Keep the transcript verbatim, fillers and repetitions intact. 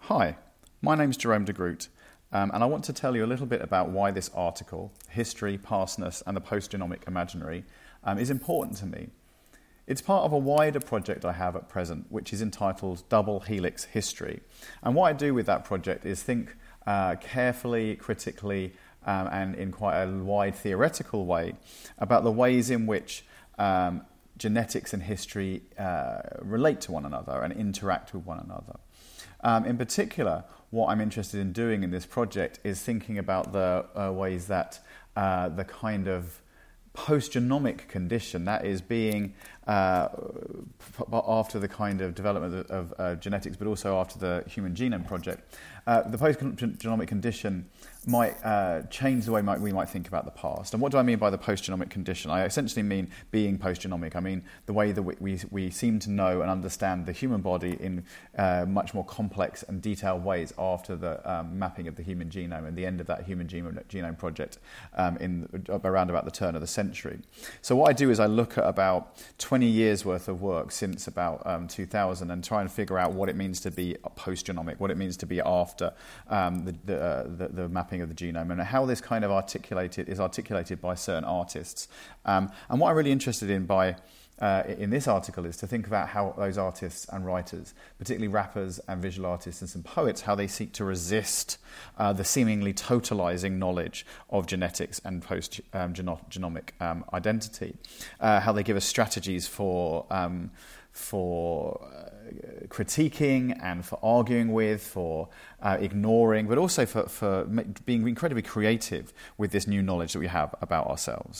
Hi, my name's Jerome de Groot, um, and I want to tell you a little bit about why this article, History, Pastness and the Post-Genomic Imaginary, um, is important to me. It's part of a wider project I have at present, which is entitled Double Helix History. And what I do with that project is think uh, carefully, critically, um, and in quite a wide theoretical way about the ways in which um, genetics and history uh, relate to one another and interact with one another. Um, in particular, what I'm interested in doing in this project is thinking about the uh, ways that uh, the kind of post-genomic condition, that is being uh, after the kind of development of, of uh, genetics, but also after the Human Genome Project, uh, the post-genomic condition might uh, change the way might, we might think about the past. And what do I mean by the post-genomic condition? I essentially mean being post-genomic. I mean the way that we, we, we seem to know and understand the human body in uh, much more complex and detailed ways after the um, mapping of the human genome and the end of that Human Genome, Genome Project um, in around about the turn of the century. So what I do is I look at about twenty years worth of work since about um, two thousand and try and figure out what it means to be post-genomic, what it means to be after um, the, the, uh, the, the mapping of the genome, and how this kind of articulated is articulated by certain artists. Um, and what I'm really interested in by uh, in this article is to think about how those artists and writers, particularly rappers and visual artists and some poets, how they seek to resist uh, the seemingly totalizing knowledge of genetics and post-genomic um, um, identity, uh, how they give us strategies for um, for uh, critiquing and for arguing with, for uh, ignoring, but also for, for being incredibly creative with this new knowledge that we have about ourselves.